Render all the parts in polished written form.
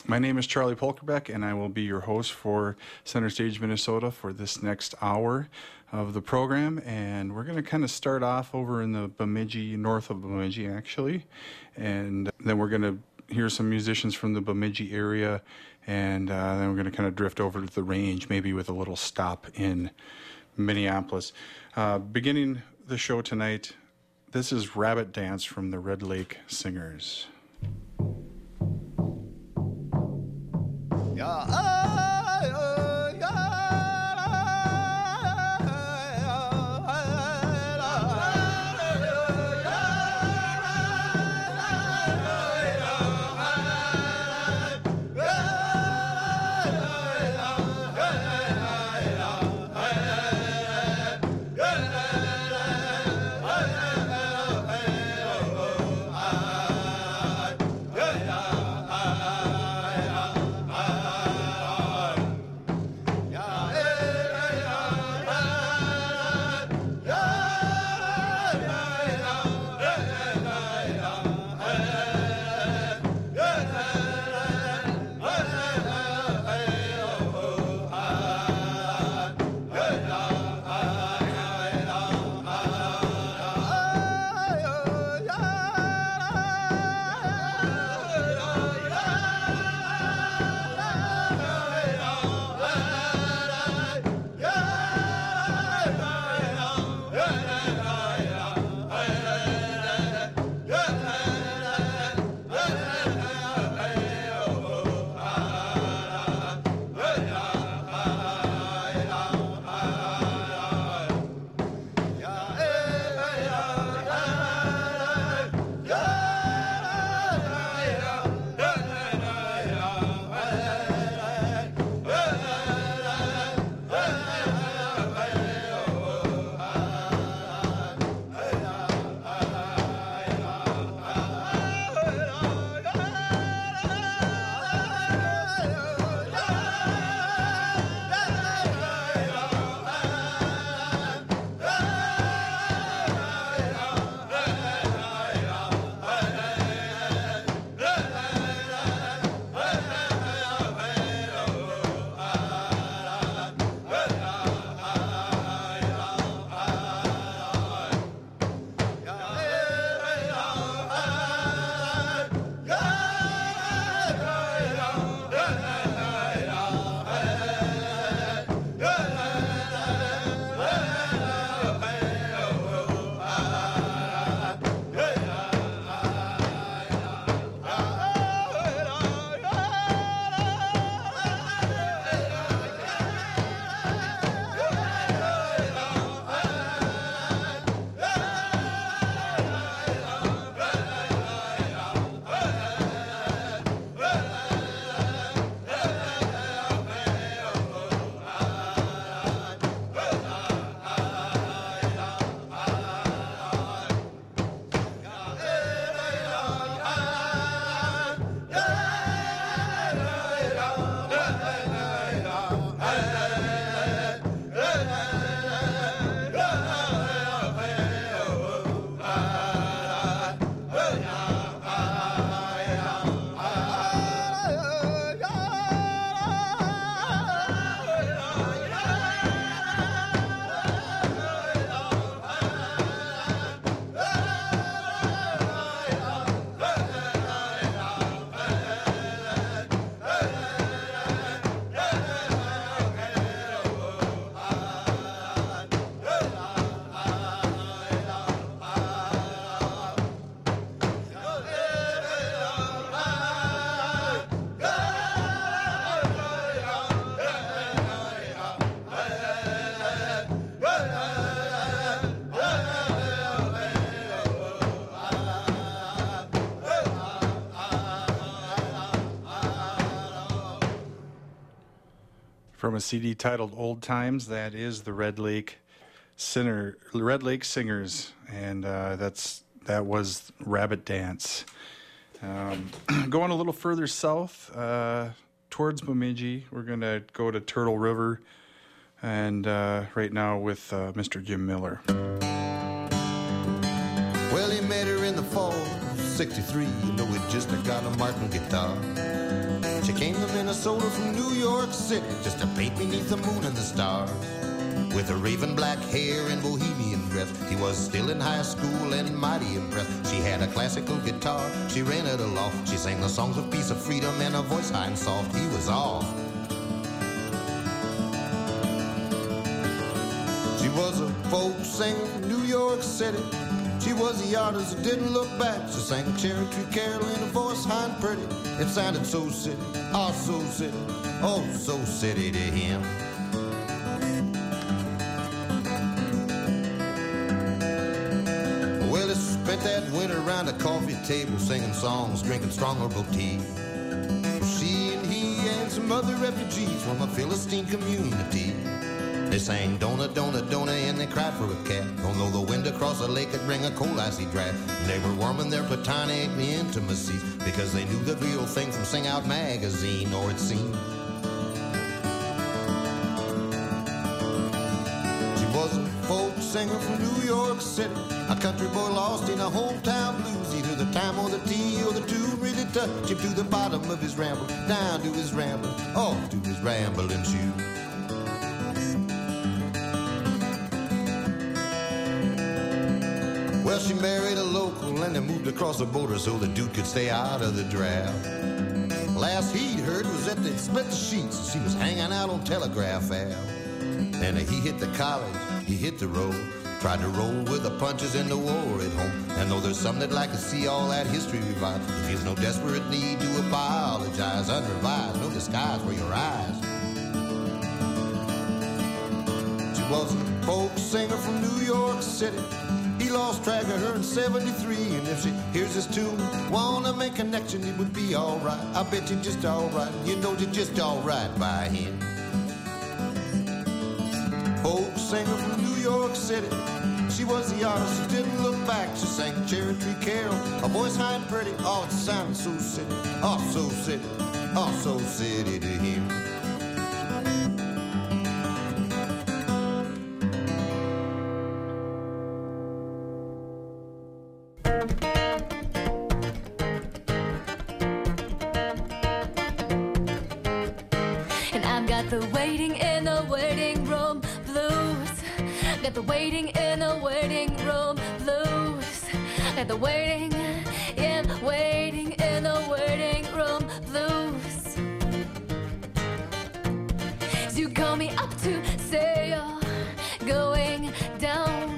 My name is Charlie Polkerbeck, and I will be your host for Center Stage, Minnesota for this next hour of the program. And we're going to kind of start off over in the Bemidji, north of Bemidji, actually. And then we're going to hear some musicians from the Bemidji area. And then we're going to kind of drift over to the range, maybe with a little stop in Minneapolis. Beginning the show tonight, this is Rabbit Dance from the Red Lake Singers. From a CD titled Old Times, that is the Red Lake Singers, and that was Rabbit Dance. Going a little further south towards Bemidji, we're going to go to Turtle River, and right now with Mr. Jim Miller. Well, he met her in the fall, 63, you know, it just got a Martin guitar. She came to Minnesota from New York City just to paint beneath the moon and the stars. With her raven black hair and bohemian dress, he was still in high school and mighty impressed. She had a classical guitar, she rented a loft. She sang the songs of peace, of freedom, and a voice high and soft. He was off. She was a folk singer from New York City. She was the artist who didn't look back. She sang a cherry tree carol in a voice high and pretty. It sounded so city, oh so city, oh so city to him. Well, he spent that winter around a coffee table, singing songs, drinking strong herbal tea. She and he and some other refugees from a Philistine community. They sang Dona, Dona, Dona, and they cried for a cat. Don't know the wind across the lake could bring a cold icy draft. They were warming their platonic intimacies because they knew the real thing from Sing Out magazine, or it seemed. She was a folk singer from New York City, a country boy lost in a hometown blues. Either the time or the tea or the two really touched him to the bottom of his ramble, down to his ramble, off to his rambling shoe. Well, she married a local and they moved across the border so the dude could stay out of the draft. Last he'd heard was that they'd split the sheets. She was hanging out on Telegraph Ave. And he hit the college, he hit the road, tried to roll with the punches in the war at home. And though there's some that'd like to see all that history revived, he feels no desperate need to apologize, unrevised, no disguise for your eyes. She was a folk singer from New York City. He lost track of her in 73, and if she hears this tune, wanna make connection, it would be alright. I bet you just alright, you know you're just alright by him. Folk singer from New York City. She was the artist who didn't look back. She sang Cherry Tree Carol, a voice high and pretty. Oh, it sounded so city, oh so city, oh so city to him. The waiting in the waiting room blues. Got the waiting in the waiting room blues. Got the waiting in the waiting room blues. You call me up to say you're going down,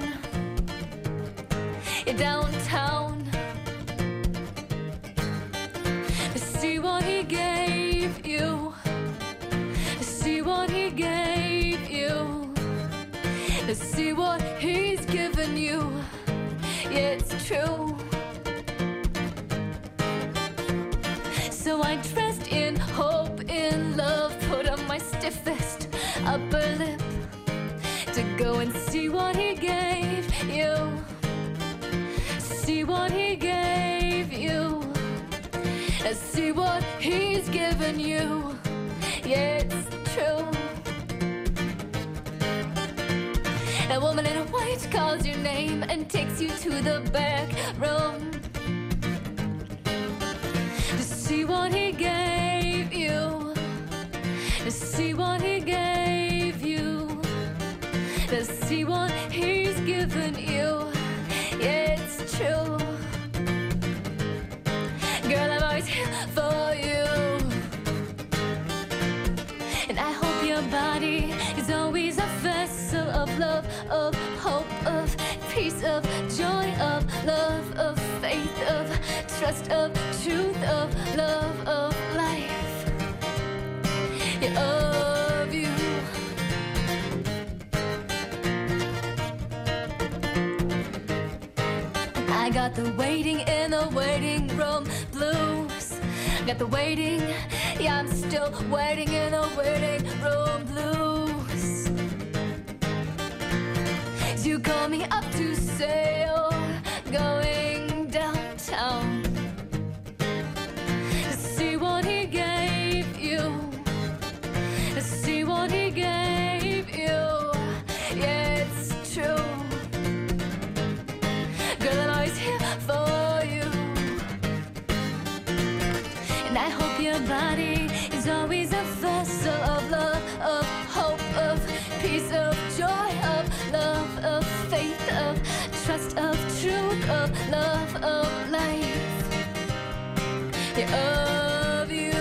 downtown, to see what he gave you. See what he gave you, see what he's given you. Yeah, it's true. So I dressed in hope, in love, put on my stiffest upper lip to go and see what he gave you. See what he gave you, see what he's given you. Yeah, it's true. A woman in white calls your name and takes you to the back room to see what he gave you, to see what he gave you, to see what he's given you. Yeah, it's true. Girl, I'm always here for you. And I hope your body is always a vessel of love, of hope, of peace, of joy, of love, of faith, of trust, of truth, of love, of life, yeah, of you. I got the waiting in the waiting room blues. Got the waiting, yeah, I'm still waiting in the waiting room blues. You call me up to say you're going downtown to see what he gave you, to see what he gave you. Yeah, it's true. Girl, I'm always here for you. And I hope your body is always a vessel of love, of hope, of peace, of joy, of love, of faith, of trust, of truth, of love, of life, yeah, of you.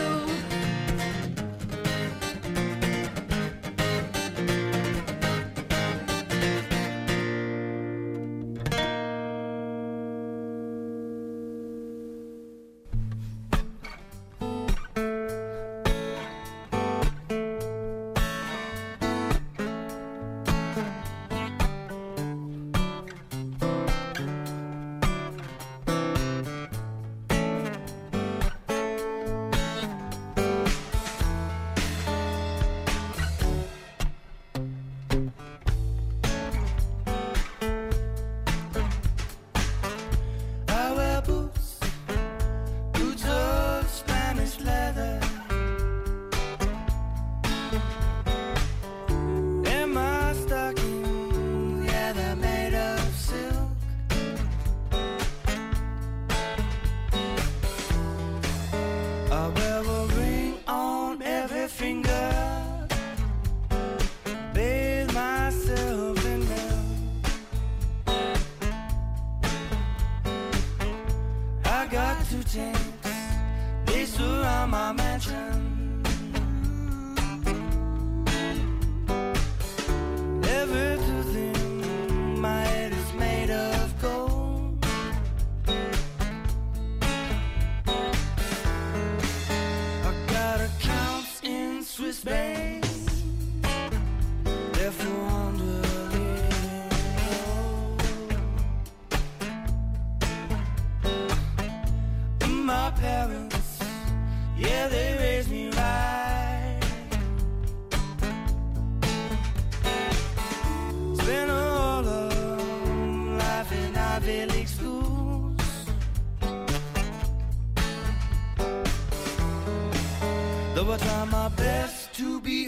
Though I try my best to be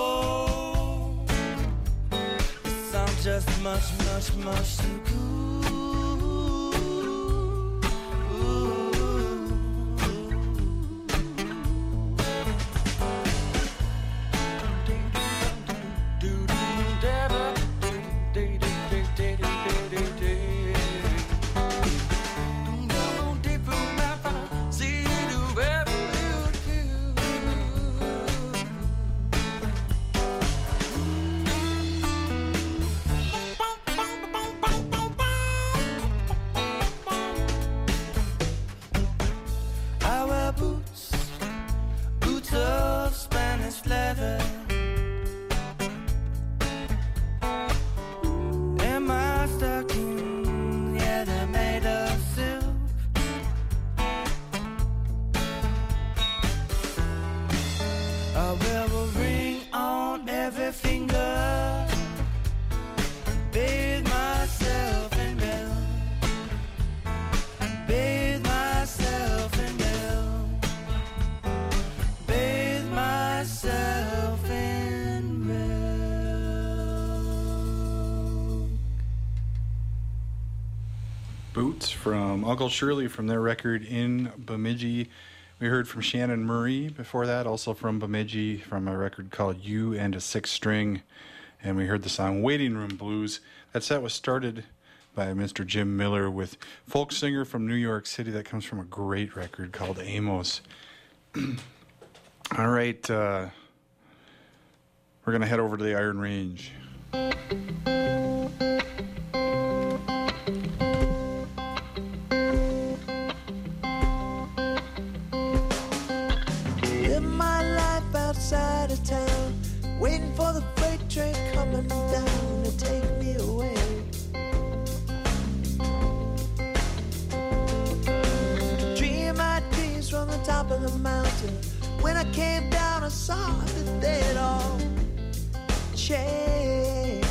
humble, I'm just much, much, much too cool. Boots from Uncle Shirley from their record In Bemidji. We heard from Shannon Murray before that, also from Bemidji, from a record called You and a Six String. And we heard the song Waiting Room Blues. That set was started by Mr. Jim Miller with folk singer from New York City that comes from a great record called Amos. All right, we're going to head over to the Iron Range. Outside of town, waiting for the freight train coming down to take me away. Dream my dreams from the top of the mountain. When I came down, I saw that they'd all changed.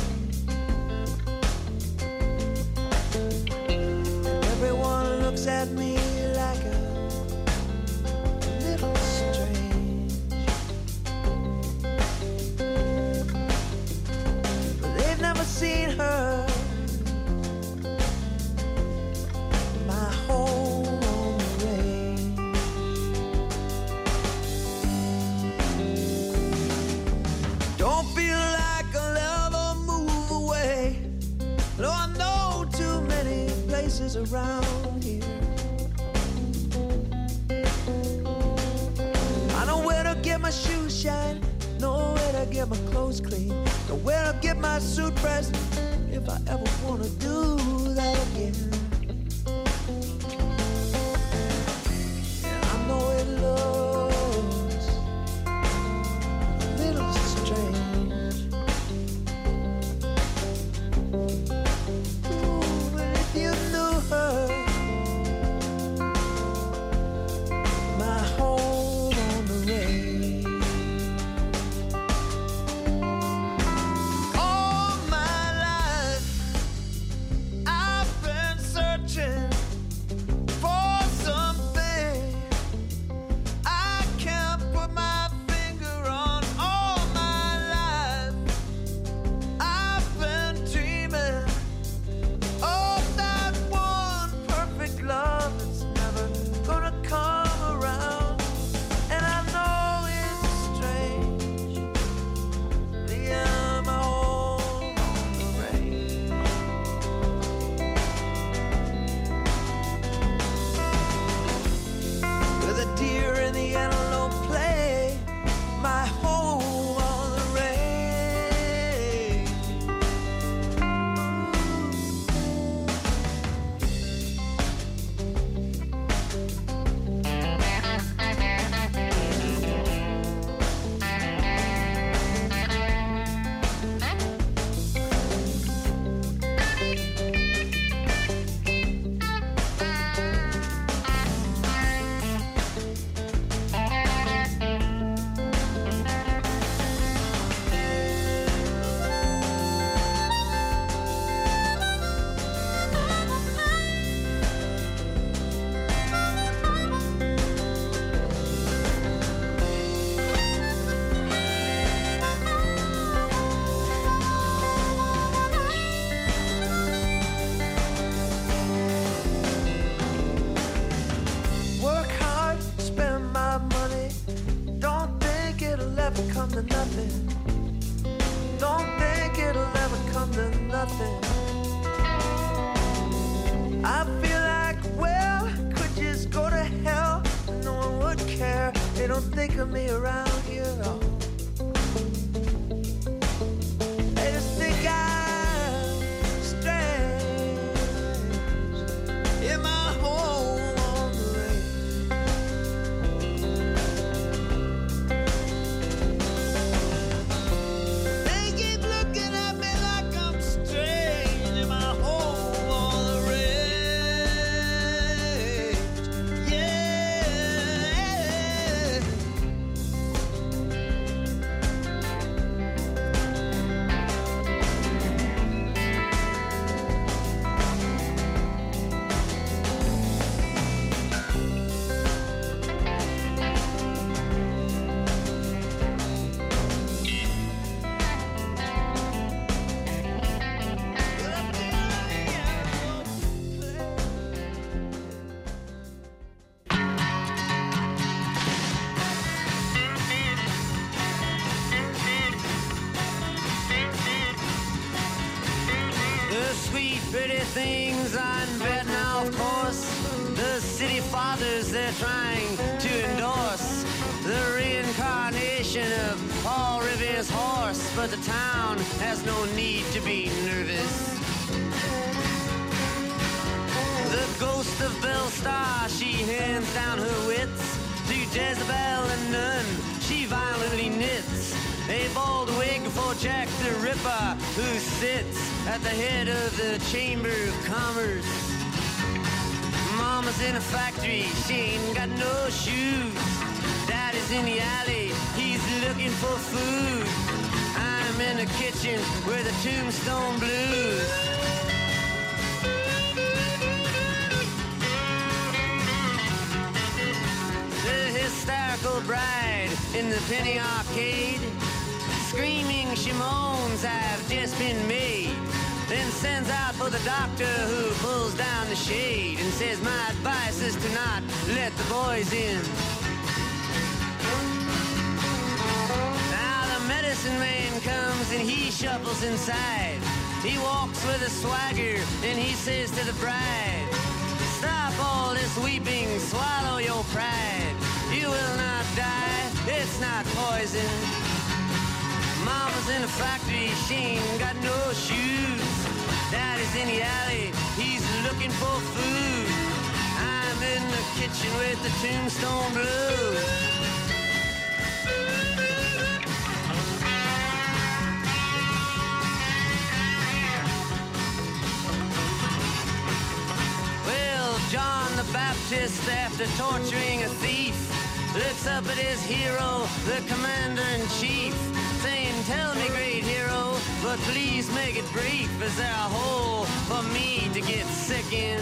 And everyone looks at me like a little strange. Never seen her, my home on the range. roses around here. I know where to get my shoes shined, know where to get my clothes clean, know where to get my suit pressed if I ever wanna do that again. And I know it looks a little strange. Ooh, but if you knew her, my home on the range. All my life I've been searching for something I can't put my finger on. All my life I've been dreaming of that one perfect love that's never gonna come around. And I know it's strange, being my home on the range. Where the deer and the antelope play, my home on the range. Work hard, spend my money. Don't think it'll ever come to nothing. Don't think it'll ever come to nothing. I feel like, well, could just go to hell. No one would care. They don't think of me around here at all. They just think I'm strange in my home on the range. They keep looking at me like I'm strange in my home on the range. Yeah. The sweet, pretty things on betting, of course. The city fathers they're trying to endorse. The reincarnation of Paul Revere's horse. But the town has no need to be nervous. The ghost of Belle Star, she hands down her wits to Jezebel and Nun. She violently knits a bald wig for Jack the Ripper, who sits at the head of the Chamber of Commerce. Mama's in a factory, she ain't got no shoes. Daddy's in the alley, he's looking for food. I'm in the kitchen where the Tombstone Blues. The hysterical bride in the penny arcade, screaming she moans, I've just been made. Then sends out for the doctor who pulls down the shade and says, my advice is to not let the boys in. Now the medicine man comes and he shuffles inside. He walks with a swagger and he says to the bride, weeping, swallow your pride. You will not die, it's not poison. Mama's in a factory, she ain't got no shoes. Daddy's in the alley, he's looking for food. I'm in the kitchen with the Tombstone Blues. John the Baptist, after torturing a thief, looks up at his hero, the commander-in-chief, saying, tell me, great hero, but please make it brief. Is there a hole for me to get sick in?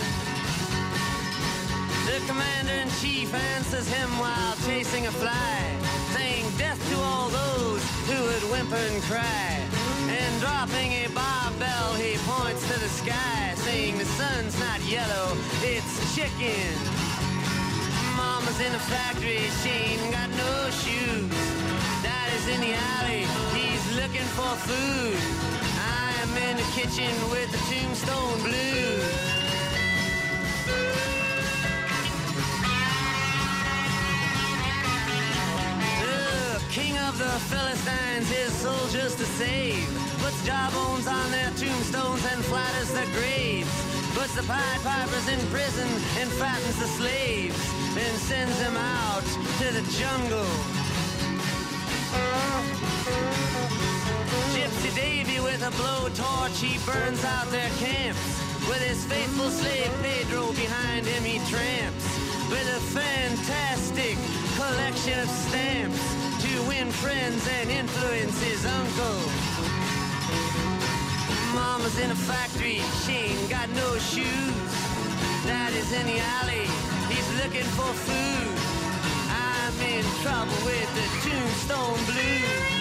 The commander-in-chief answers him while chasing a fly, saying, death to all those who would whimper and cry. And dropping a barbell, he points to the sky, saying, the sun's not yellow, it's chicken. Mama's in the factory, she ain't got no shoes. Daddy's in the alley, he's looking for food. I'm in the kitchen with the Tombstone Blues. King of the Philistines, his soldiers to save, puts jawbones on their tombstones and flatters their graves, puts the Pied Pipers in prison and fattens the slaves, and sends them out to the jungle. Gypsy Davy with a blowtorch, he burns out their camps. With his faithful slave Pedro behind him he tramps, with a fantastic collection of stamps to win friends and influence his uncle. Mama's in a factory, she ain't got no shoes. Daddy's in the alley, he's looking for food. I'm in trouble with the Tombstone Blues.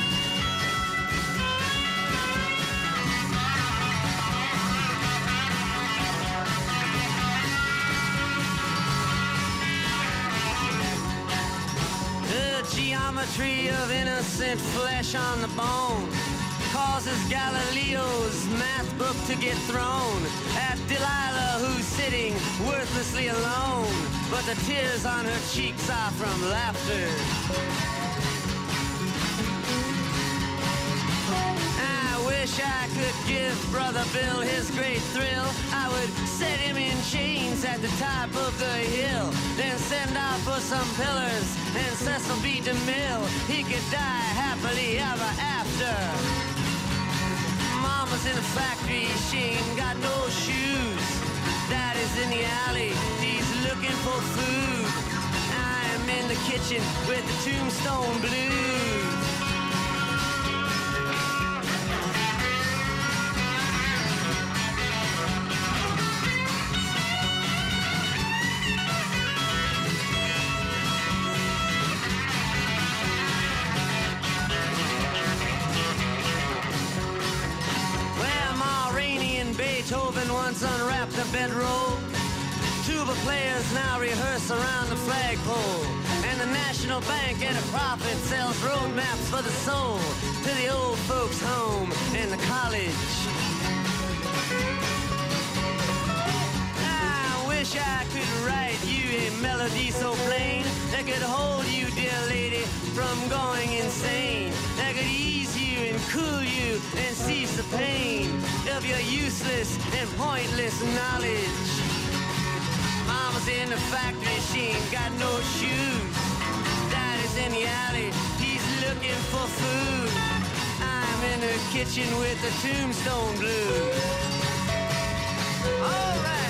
Geometry of innocent flesh on the bone causes Galileo's math book to get thrown at Delilah, who's sitting worthlessly alone, but the tears on her cheeks are from laughter. I wish I could give Brother Bill his great thrill. I would set him in chains at the top of the hill, then send out for some pillars and Cecil B. DeMille. He could die happily ever after. Mama's in the factory, she ain't got no shoes. Daddy's in the alley, he's looking for food. I'm in the kitchen with the Tombstone Blues. Beethoven once unwrapped a bedroll. Tuba players now rehearse around the flagpole. And the National Bank at a profit sells road maps for the soul to the old folks' home and the college. I wish I could write you a melody so plain that could hold you, dear lady, from going insane, that could ease you and cool you and cease the pain of your useless and pointless knowledge. Mama's in the factory, she ain't got no shoes. Daddy's in the alley, he's looking for food. I'm in the kitchen with the Tombstone Blues. All right.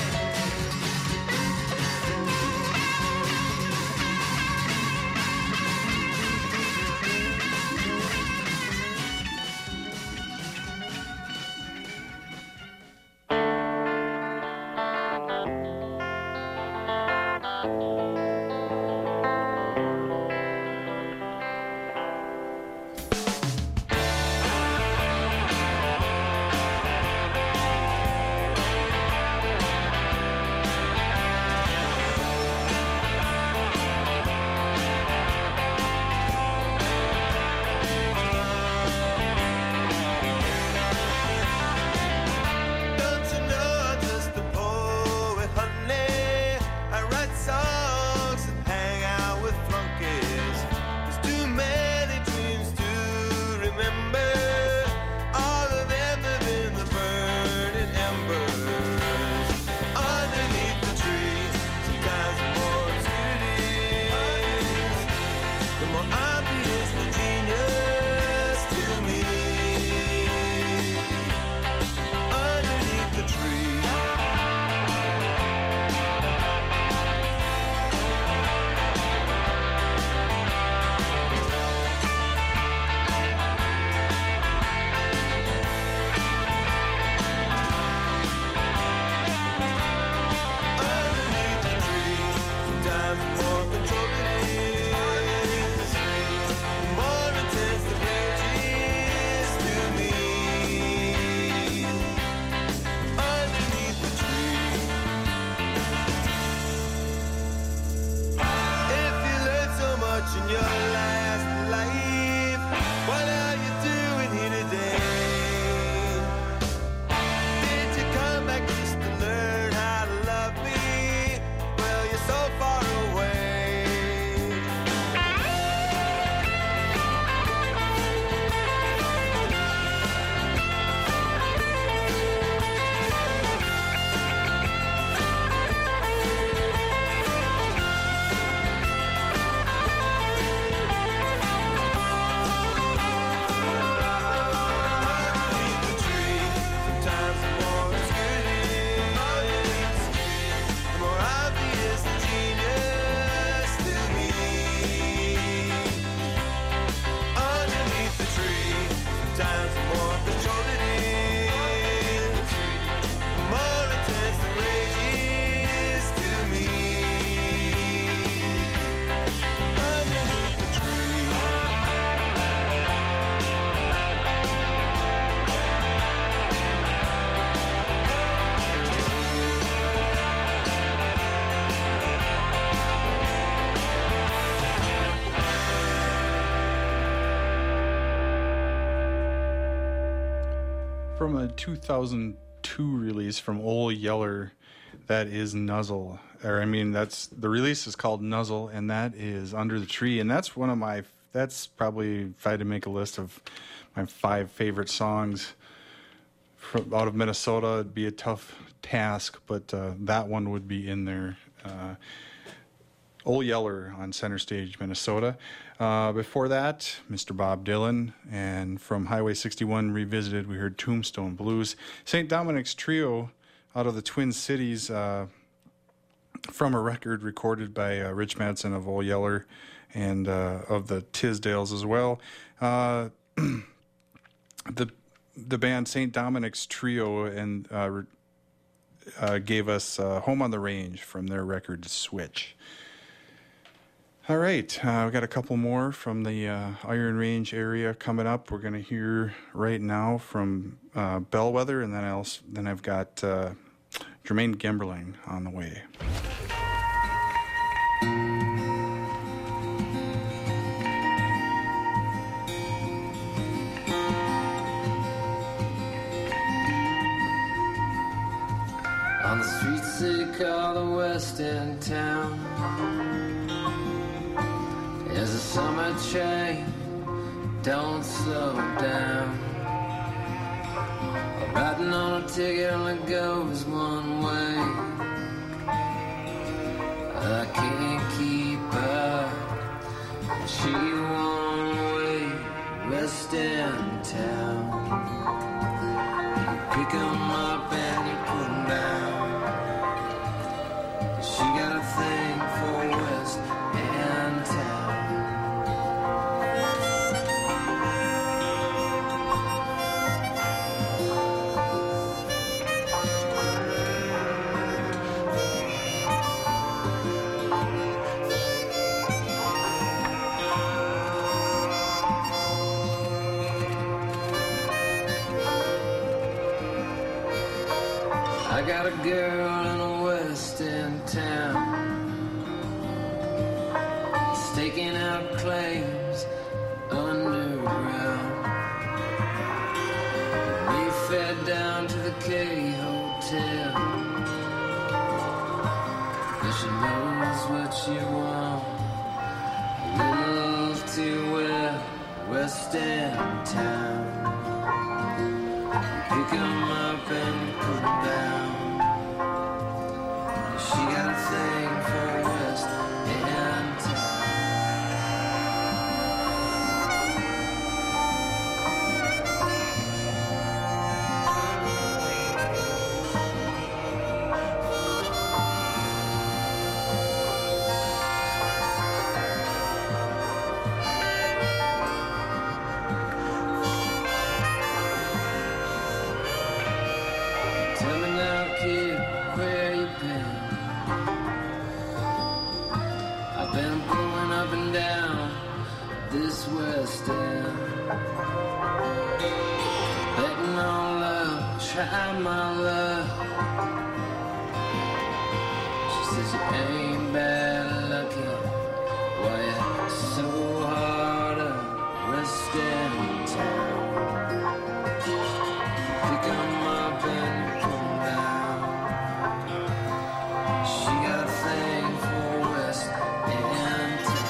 from a 2002 release from Ole Yeller. That is Nuzzle. That's the release is called Nuzzle, and that is Under the Tree. And that's that's probably, if I had to make a list of my 5 favorite songs out of Minnesota, it'd be a tough task, but that one would be in there. Ole Yeller on Center Stage, Minnesota. Before that, Mr. Bob Dylan, and from Highway 61 Revisited, we heard Tombstone Blues. St. Dominic's Trio out of the Twin Cities, from a record recorded by Rich Madsen of Ole Yeller and of the Tisdales as well. The band St. Dominic's Trio and gave us Home on the Range from their record Switch. All right, we've got a couple more from the Iron Range area coming up. We're going to hear right now from Bellwether, and then I've got Jermaine Gemberling on the way. On the streets they call the West End town, there's a summer train, don't slow down. Riding on a ticket only goes one way, I can't keep up, she won't wait. West End town, you pick 'em up and you put 'em down. She got a thing for West End town. I got a girl in a West End town, staking out claims underground. We fed down to the K Hotel, but she knows what you want. A little too well, West End town. Pick 'em up and put 'em down. She got a thing for West End town. Tell me now, kid, where you been? I've been going up and down this West End, betting on love, try my luck. She says you ain't bad looking, why you so hard up West End town. Pick 'em up and put 'em down. She got a thing for West End town.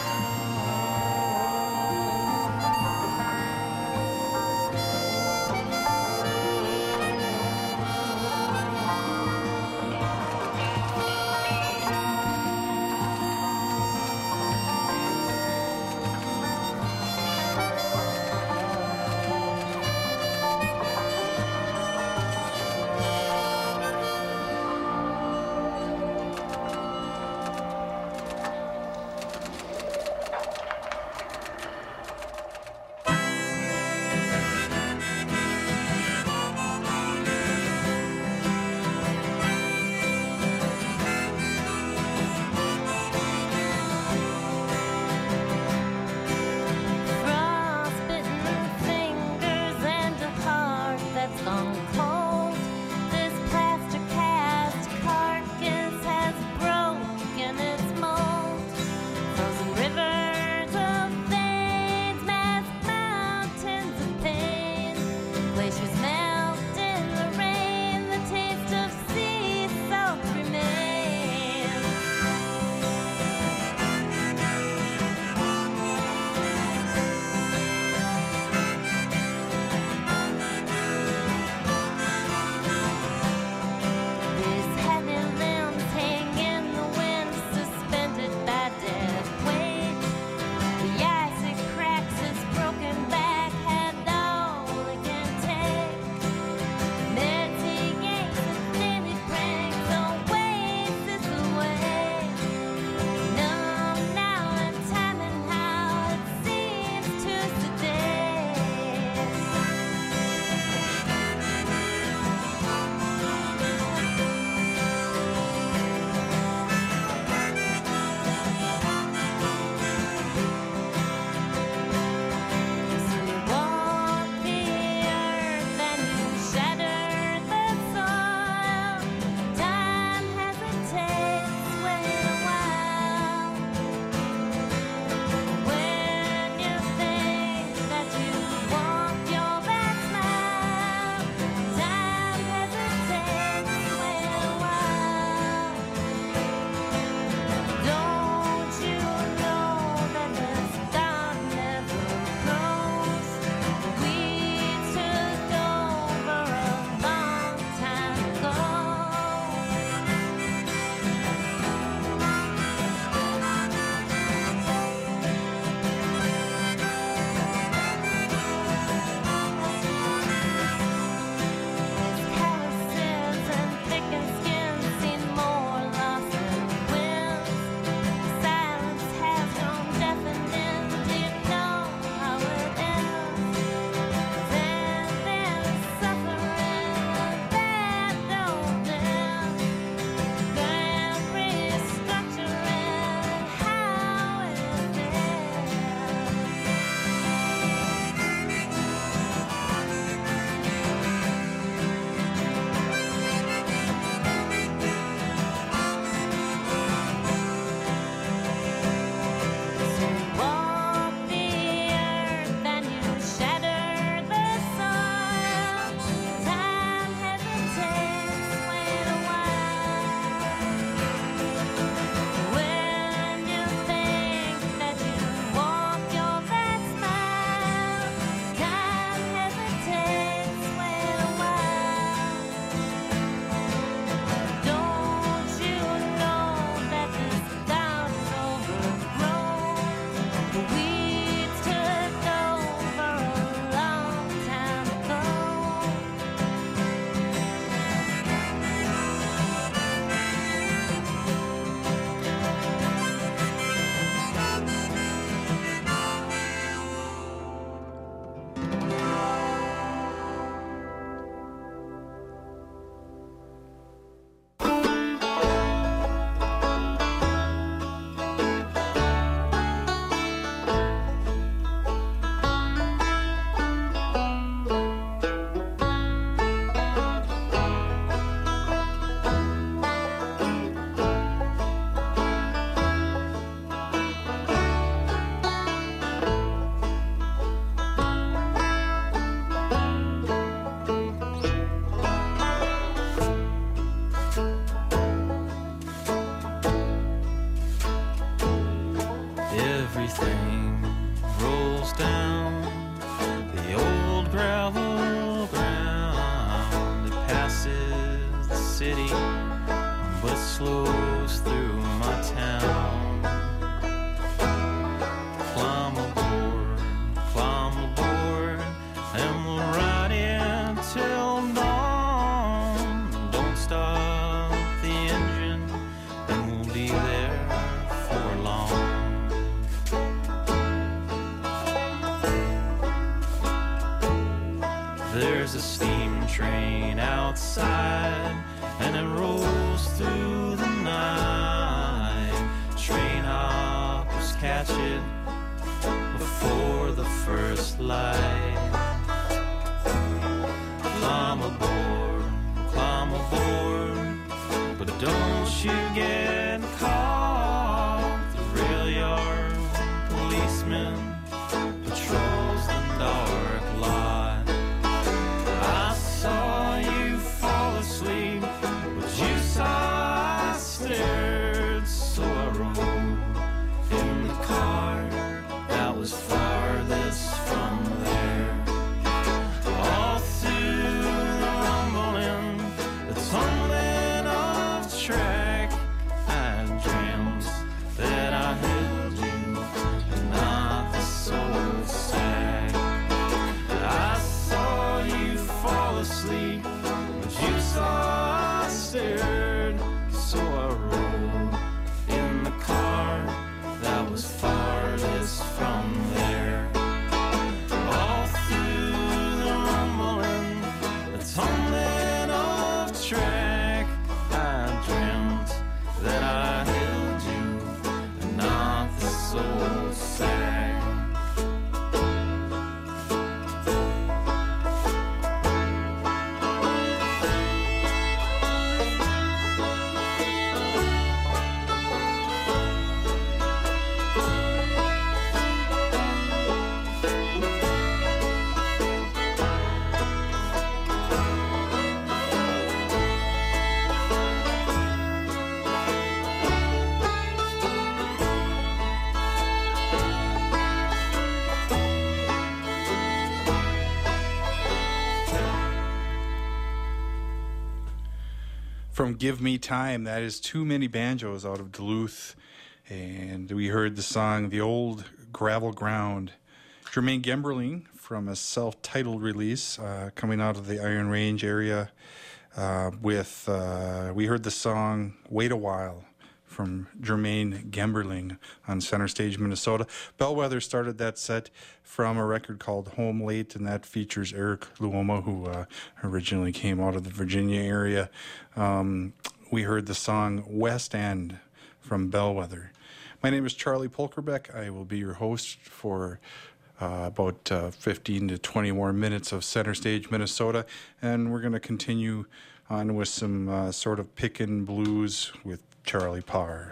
city, but it slows through my town. Climb aboard, and we'll ride in till dawn. Don't stop the engine, and we'll be there for long. There's a steam train outside, and it rolls through the night. Train hoppers catch it before the first light. Climb aboard, but don't you get caught. The rail yard policeman patrols the dark lot. I saw you fall asleep, but you saw I stared, so I rode in the car that was farthest from there. All through the rumbling, the tumbling of track, I dreamt that I held you, not the soul sack. I saw you fall asleep, but you saw I stared, so I rode in the car that was farthest from there. All through the rumbling, the tumbling of track, I dreamt that I held you, and not the soul sack. From Give Me Time, that is Too Many Banjos out of Duluth. And we heard the song The Old Gravel Ground. Jermaine Gemberling from a self-titled release coming out of the Iron Range area we heard the song Wait a While from Jermaine Gemberling on Center Stage, Minnesota. Bellwether started that set from a record called Home Late, and that features Eric Luoma, who originally came out of the Virginia area. We heard the song West End from Bellwether. My name is Charlie Polkerbeck. I will be your host for about 15 to 20 more minutes of Center Stage, Minnesota, and we're going to continue on with some sort of pickin' blues with Charlie Parr.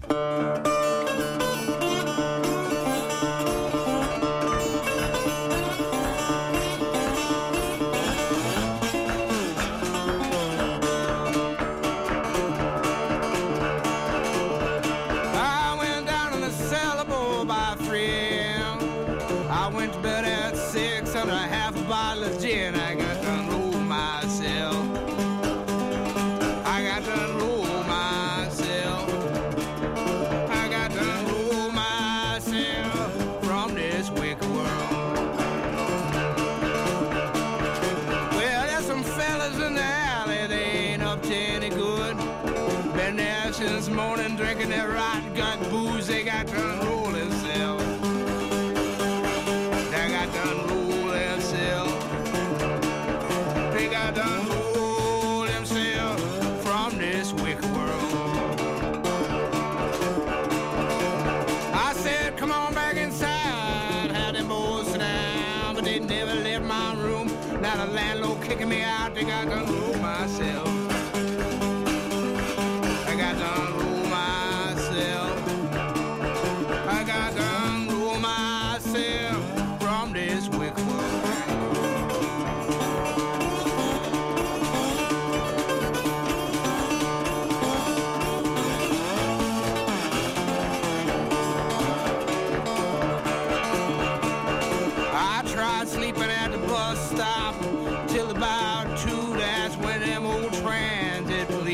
This morning drinking their rotten gut booze, they got to unroll themselves. They got to unroll themselves. They got to unroll themselves from this wicked world. I said, come on back inside, have them boys sit down, but they never left my room. Now the landlord kicking me out, they got to unroll myself. I got to unroll myself. I got to unroll myself from this wicked world. I tried sleeping at the bus stop till about 2. That's when them old transit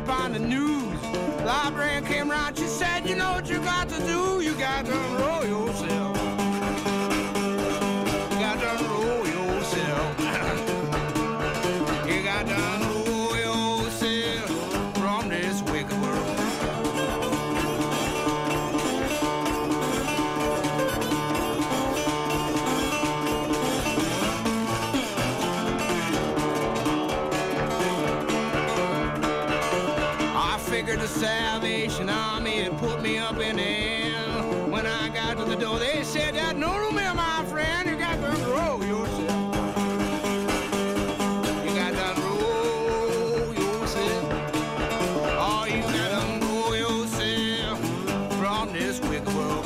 up on the news. Librarian came around, she said, you know what you got to do? You got to enroll yourself. You got to enroll yourself. You got to enroll yourself from this wicked world. The Salvation Army had put me up in the air. When I got to the door, they said that no room here, my friend. You got to enroll yourself. You got to enroll yourself. Oh, you got to enroll yourself from this wicked world.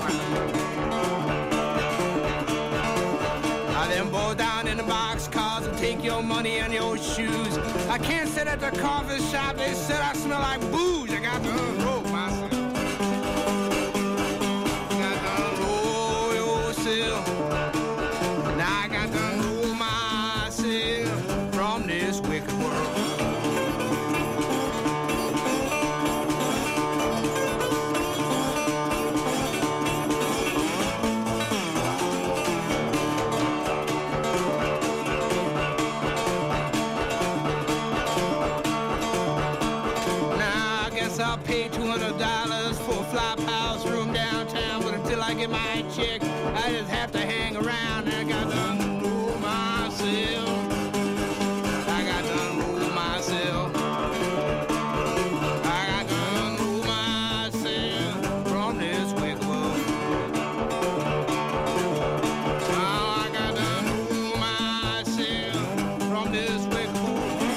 Now them boys down in the box cars and take your money and your shoes. I can't sit at the coffee shop. They said I smell like booze. I got to unroll myself. Got to unroll yourself. Now I got to unroll myself from this wicked world. I'll pay $200 for a flop house room downtown, but until I get my check, I just have to hang around. I got to unroll myself. I got to unroll myself. I got to unroll myself from this wicked world. Now I got to unroll myself from this wicked world.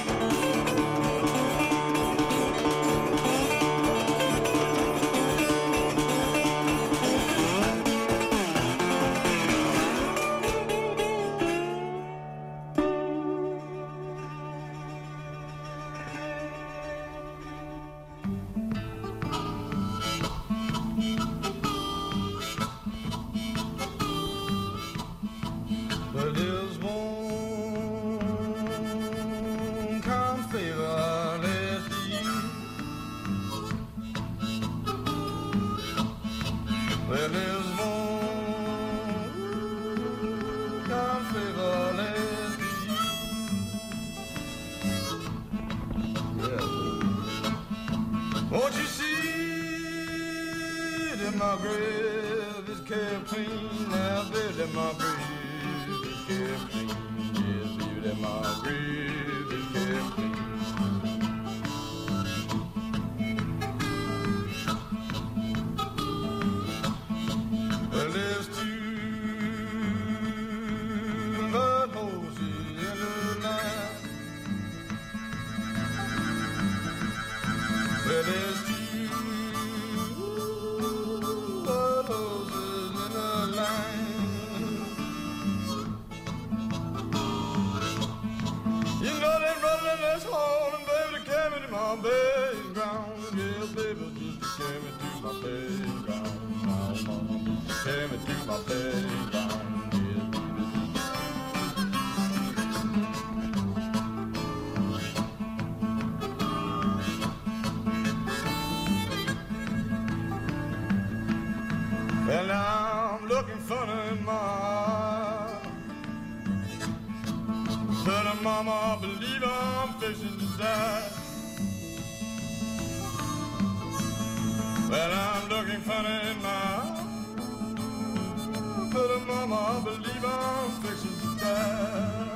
Won't you see that my grave is kept clean? Now, baby, that my grave is kept clean. Yes, baby, that my grave is kept clean. Well, there's two blood horses in the line. Well, there's two blood horses in a line. You know they're running this hall, and baby, they carry me to my bed ground. Yeah, baby, just to carry me to my bed ground. Now, mama, just carry me to my bed ground. Yeah, baby. And I'm looking funny in my eye. Little mama, I believe I'm fixing to die. Well, I'm looking funny in my eye. Little mama, I believe I'm fixing to die.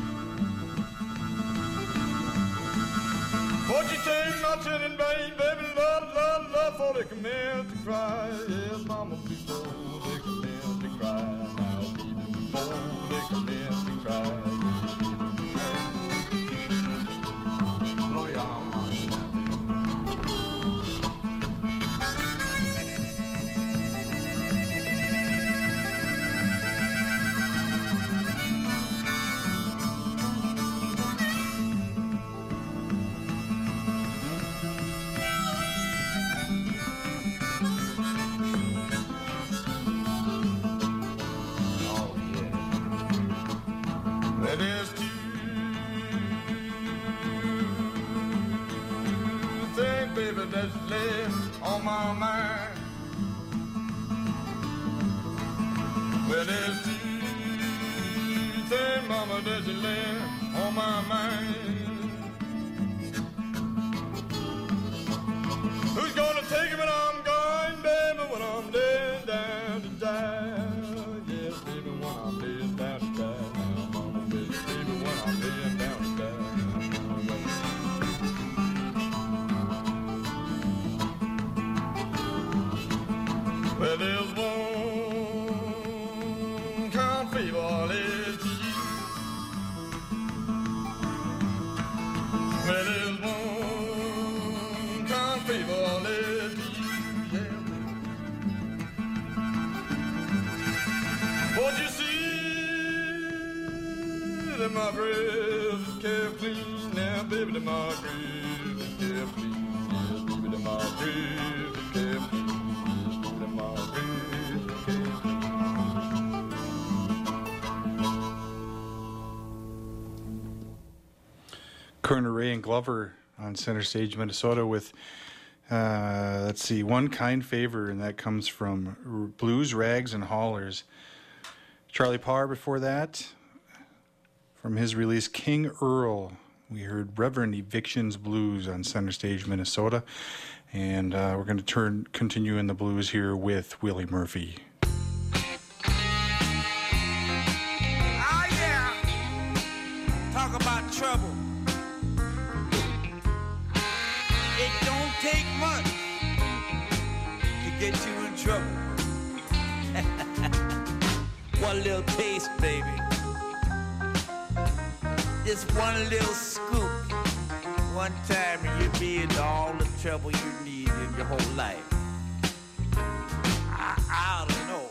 Won't you take my chin and bang, baby, love, love, love, for they commence to cry. Yes, mama, before they commence to cry. Now, baby, before they commence to cry. Blow your arm on it now, lay on my mind. Well, there's two things, mama, that you lay on my mind. Who's gonna take it when I'm gone, baby, when I'm dead down to die? Yes, baby, when I'm dead down to die. Mama, baby, when I'm dead down to die. Well, there's one kind of fever allergic to you. Well, there's one kind of fever allergic to you, yeah. But you see that my breath is kept clean now, baby, that my breath is kept clean. Yes, baby, that my breath is kept clean. Kerner Ray and Glover on Center Stage, Minnesota with, let's see, One Kind Favor, and that comes from Blues, Rags, and Hollers. Charlie Parr before that, from his release King Earl, we heard Reverend Evictions Blues on Center Stage, Minnesota. And we're going to continue in the blues here with Willie Murphy. Oh, yeah. Talk about trouble. It don't take much to get you in trouble. One little taste, baby. Just one little scoop. One time and you'll be into all the trouble you need in your whole life. I don't know.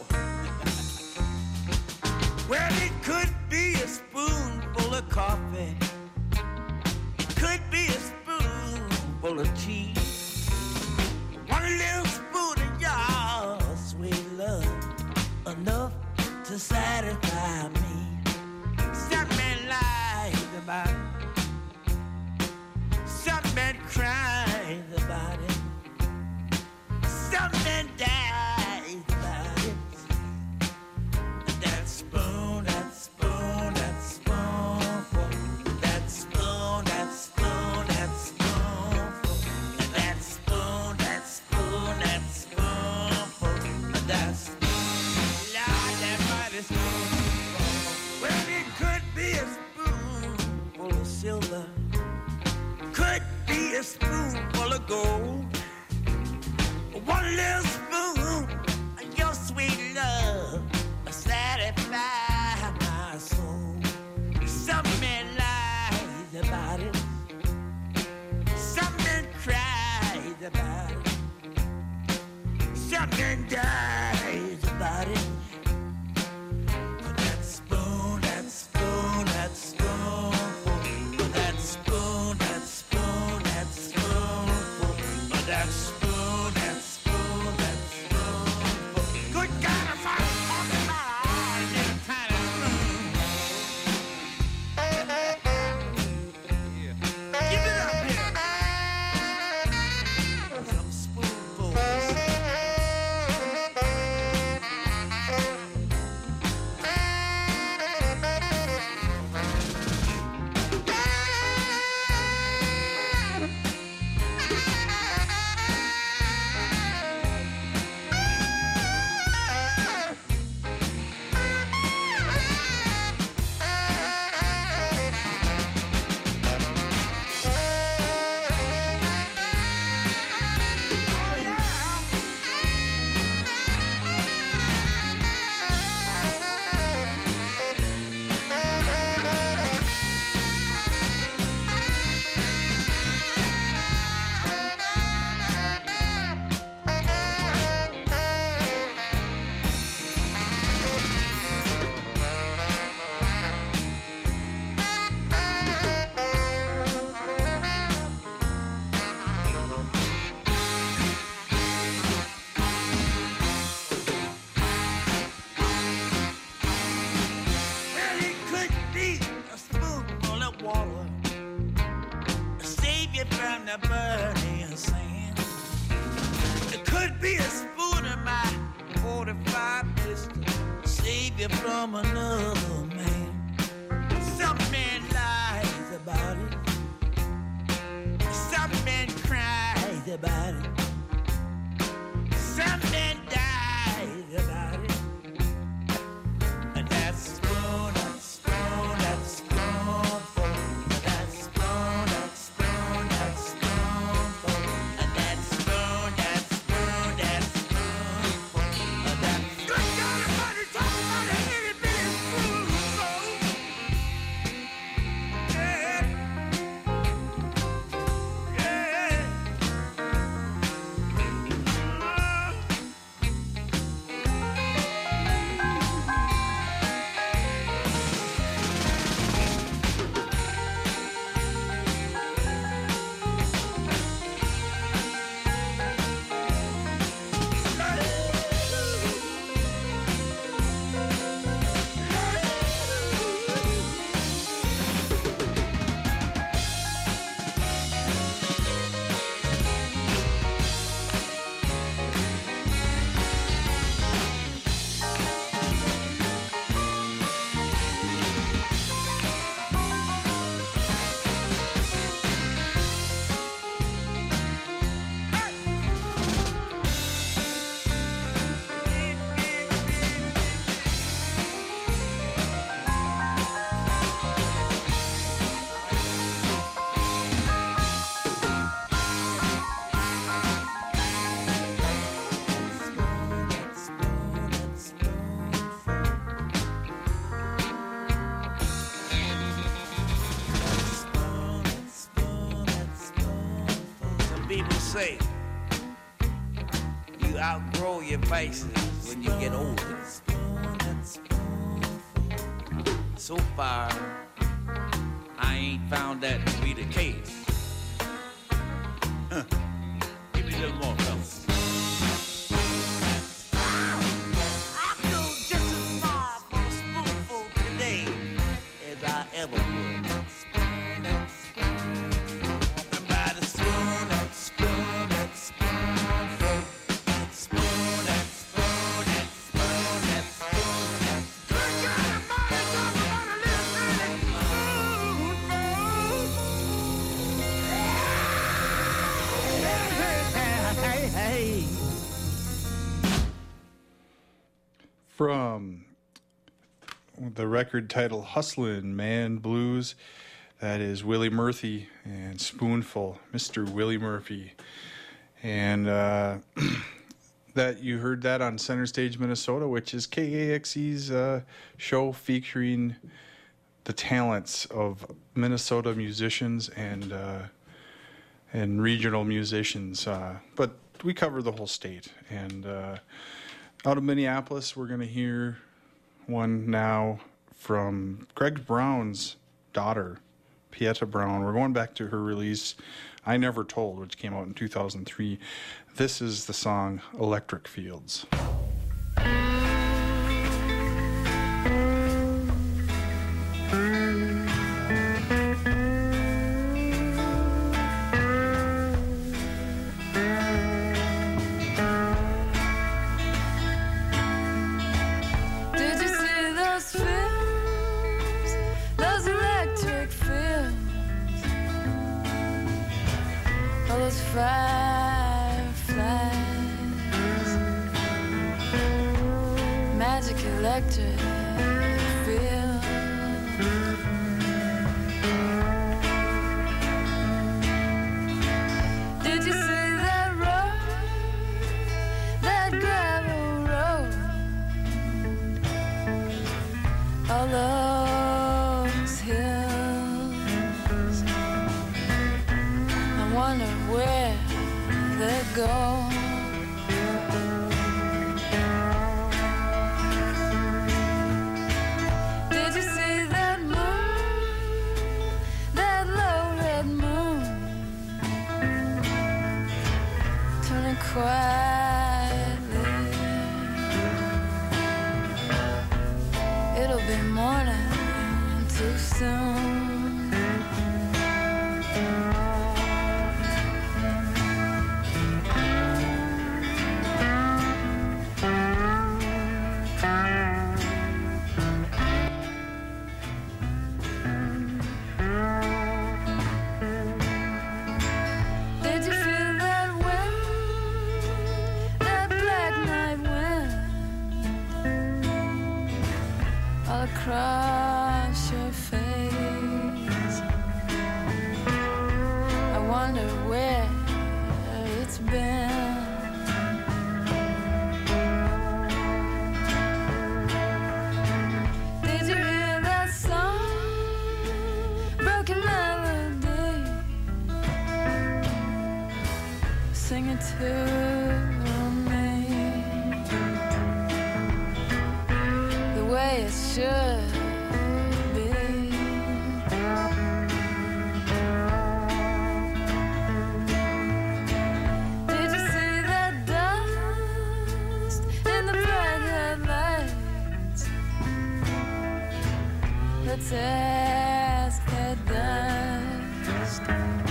Well, it could be a spoonful of coffee. Could be a spoonful of tea. One little spoon of your sweet love, enough to satisfy me. Something lies about it. Something cries about it. Something dies about it. That spoon, that spoon, that spoonful. That spoon, that spoon, that spoonful. That spoon, that spoon, that spoonful. That spoon, Lord, that mighty spoonful. Well, it could be a spoonful of silver. Could be a spoonful of gold. One little spoon of your sweet love satisfy my soul. Something lies about it. Something cries about it. Something dies about it. That spoon, that spoon, that spoon. That spoon, that spoon, that spoonful. That spoon, that spoon, that spoonful. Good God, if I'm talking about all little tiny spoons. Give it up here. Some spoonfuls. keep you from another man. Some man lies about it. Some man cries about it. Some man dies about it. And that's spoon, that's spoon, that's spoonful. That's spoon, that's spoon, that's spoonful. And that's spoon, that's spoon, that's spoonful. And that's good God Almighty, talk about a itty bitty spoonful. Yeah. Yeah. Some people say you outgrow your vices when you get older. So far, I ain't found that to be the case. Give me a little more, fellas. I feel just as far from a spoonful today as I ever would. And by the spoon, that spoon, that spoonful, that spoon, that spoon, that spoon, that spoon, that good God Almighty, talk about a little bitty spoonful. Hey, hey. From the record title Hustlin' Man Blues, that is Willie Murphy and Spoonful, Mr. Willie Murphy. And that you heard that on Center Stage, Minnesota, which is KAXE's show featuring the talents of Minnesota musicians and regional musicians. But we cover the whole state. And out of Minneapolis, we're going to hear one now from Greg Brown's daughter, Pieta Brown. We're going back to her release, I Never Told, which came out in 2003. This is the song Electric Fields. Did you see those fields, those electric fields, all those fireflies, magic electric fields? Did you see that road, that gravel road? All those hills, I wonder where they go. Did you see that moon, that low red moon, turning quietly? It'll be morning too soon. across your face. I wonder where it's been. Did you hear that song? Broken melody. Sing it to way it should be. Did you see that dust in the bright headlights? Let's ask that dust,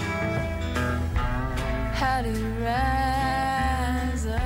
how do you rise up?